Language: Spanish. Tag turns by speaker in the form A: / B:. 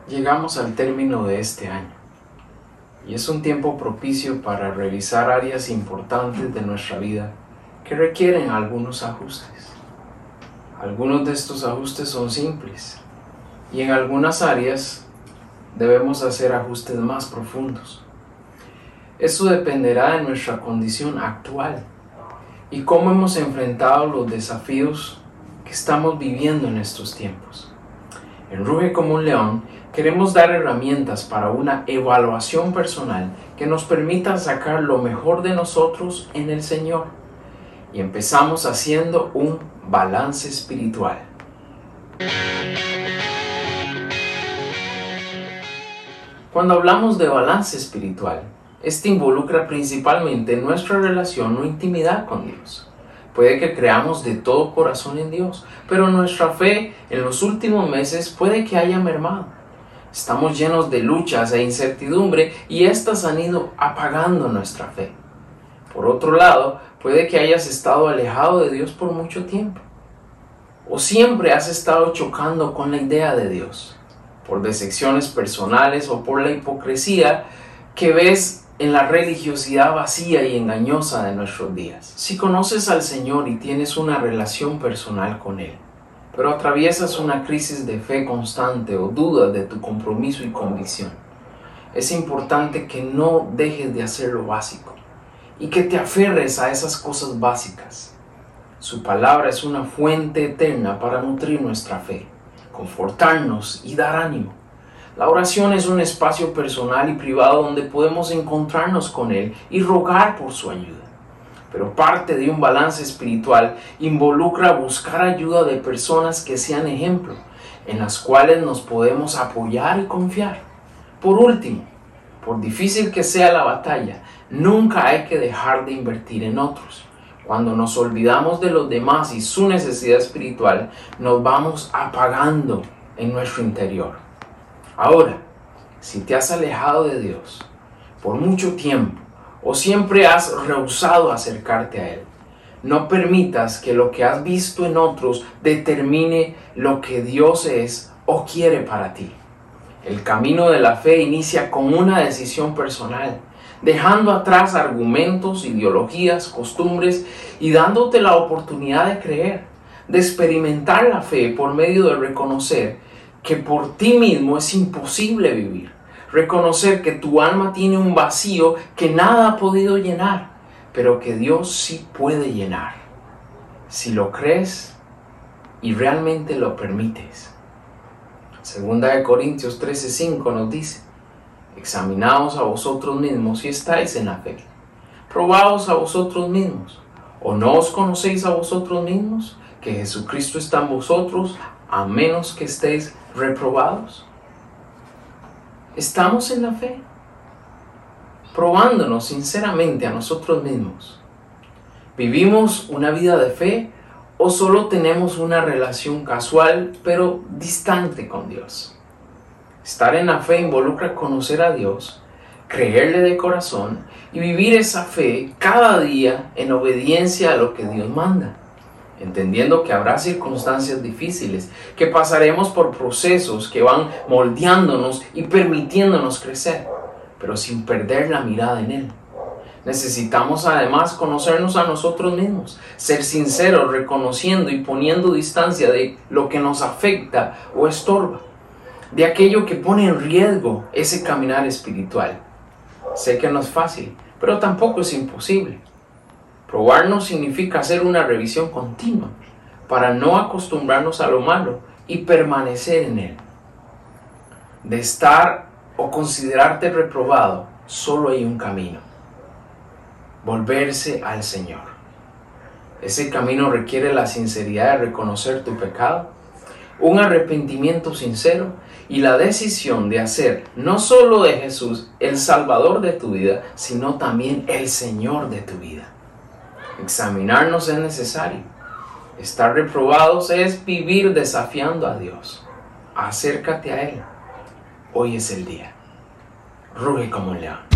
A: Llegamos al término de este año y es un tiempo propicio para revisar áreas importantes de nuestra vida que requieren algunos ajustes. Algunos de estos ajustes son simples y en algunas áreas debemos hacer ajustes más profundos. Eso dependerá de nuestra condición actual y cómo hemos enfrentado los desafíos que estamos viviendo en estos tiempos. En Ruge como un León queremos dar herramientas para una evaluación personal que nos permita sacar lo mejor de nosotros en el Señor. Y empezamos haciendo un balance espiritual. Cuando hablamos de balance espiritual, este involucra principalmente nuestra relación o intimidad con Dios. Puede que creamos de todo corazón en Dios, pero nuestra fe en los últimos meses puede que haya mermado. Estamos llenos de luchas e incertidumbre y estas han ido apagando nuestra fe. Por otro lado, puede que hayas estado alejado de Dios por mucho tiempo. O siempre has estado chocando con la idea de Dios, por decepciones personales o por la hipocresía que ves en la religiosidad vacía y engañosa de nuestros días. Si conoces al Señor y tienes una relación personal con Él, pero atraviesas una crisis de fe constante o dudas de tu compromiso y convicción, es importante que no dejes de hacer lo básico y que te aferres a esas cosas básicas. Su palabra es una fuente eterna para nutrir nuestra fe, confortarnos y dar ánimo. La oración es un espacio personal y privado donde podemos encontrarnos con Él y rogar por su ayuda. Pero parte de un balance espiritual involucra buscar ayuda de personas que sean ejemplo, en las cuales nos podemos apoyar y confiar. Por último, por difícil que sea la batalla, nunca hay que dejar de invertir en otros. Cuando nos olvidamos de los demás y su necesidad espiritual, nos vamos apagando en nuestro interior. Ahora, si te has alejado de Dios por mucho tiempo o siempre has rehusado acercarte a Él, no permitas que lo que has visto en otros determine lo que Dios es o quiere para ti. El camino de la fe inicia con una decisión personal, dejando atrás argumentos, ideologías, costumbres y dándote la oportunidad de creer, de experimentar la fe por medio de reconocer que por ti mismo es imposible vivir. Reconocer que tu alma tiene un vacío que nada ha podido llenar, pero que Dios sí puede llenar. Si lo crees y realmente lo permites. Segunda de Corintios 13:5 nos dice: examinaos a vosotros mismos si estáis en la fe. Probaos a vosotros mismos. ¿O no os conocéis a vosotros mismos que Jesucristo está en vosotros, a menos que estéis reprobados? ¿Estamos en la fe? Probándonos sinceramente a nosotros mismos. ¿Vivimos una vida de fe o solo tenemos una relación casual pero distante con Dios? Estar en la fe involucra conocer a Dios, creerle de corazón y vivir esa fe cada día en obediencia a lo que Dios manda, entendiendo que habrá circunstancias difíciles, que pasaremos por procesos que van moldeándonos y permitiéndonos crecer, pero sin perder la mirada en Él. Necesitamos además conocernos a nosotros mismos, ser sinceros, reconociendo y poniendo distancia de lo que nos afecta o estorba, de aquello que pone en riesgo ese caminar espiritual. Sé que no es fácil, pero tampoco es imposible. Probarnos significa hacer una revisión continua para no acostumbrarnos a lo malo y permanecer en Él. De estar o considerarte reprobado, solo hay un camino: volverse al Señor. Ese camino requiere la sinceridad de reconocer tu pecado, un arrepentimiento sincero y la decisión de hacer no solo de Jesús el Salvador de tu vida, sino también el Señor de tu vida. Examinarnos es necesario. Estar reprobados es vivir desafiando a Dios. Acércate a Él. Hoy es el día. Ruge como un león.